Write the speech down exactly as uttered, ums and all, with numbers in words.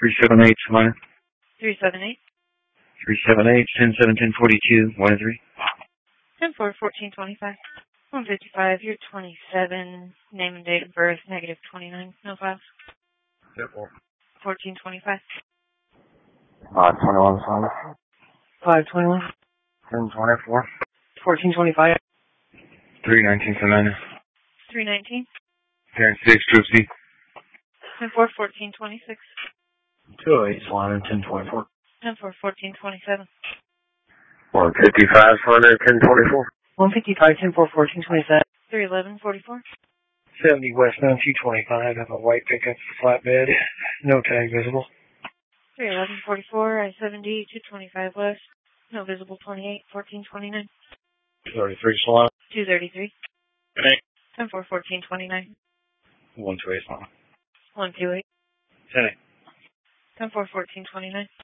three seven eight, Salina. three seven eight. three seven eight, ten seven, ten forty-two, one three. ten four, fourteen twenty-five. one fifty-five, you're twenty-seven. Name and date of birth, negative twenty-nine. No files. fourteen twenty-five. five twenty-one, Salina. five twenty-one. ten twenty-four. fourteen twenty-five. three nineteen, Salina. three nineteen. ten six, Troops. ten four, fourteen twenty-six. two oh eight, Salina, ten twenty-four. ten four, fourteen twenty-seven. one fifty-five, Salina, ten twenty-four. one fifty-five, ten four, fourteen twenty-seven. three eleven, forty-four. seventy West nine two twenty-five, have a white pickup flatbed, no tag visible. three eleven, forty-four, I seventy, two twenty-five West, no visible, twenty-eight, fourteen twenty-nine. thirty-three, Salina. two thirty-three. Connect. ten four, fourteen twenty-nine. one two eight, Salina. one two eight. ten eight. ten four, fourteen twenty-nine.